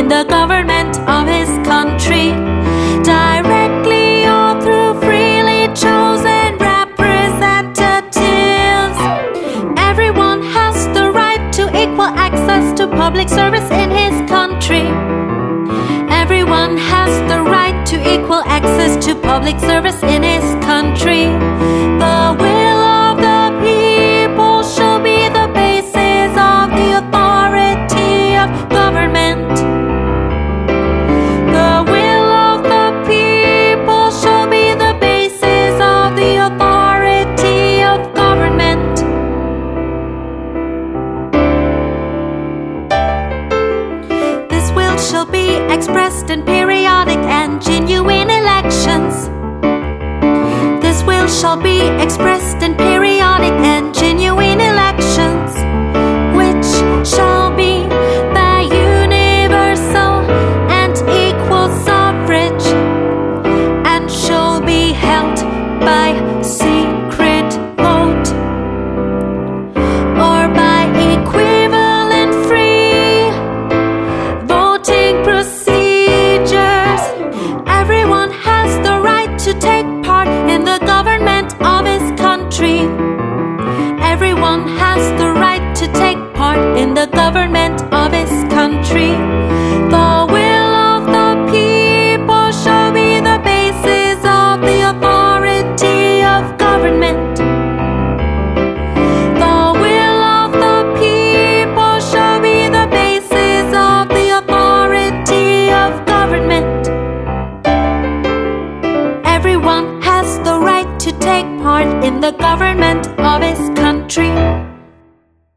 the government of his country, directly or through freely chosen representatives. Everyone has the right to equal access to public service in his country. Everyone has the right to equal access to public service in his country. The will of the people shall be the basis of the authority of government. The will of the people shall be the basis of the authority of government. This will shall be expressed in periodic and genuine elections. This will shall be expressed in periodic and genuine elections, which shall be by universal and equal suffrage, and shall be held by secret vote, or by equivalent free voting procedures. Everyone has the right to take part in the government of his country. Everyone has the right to take part in the government of his country. The will of the people shall be the basis of the authority of government. The will of the people shall be the basis of the authority of government. Everyone has the right to take part in the government of his country.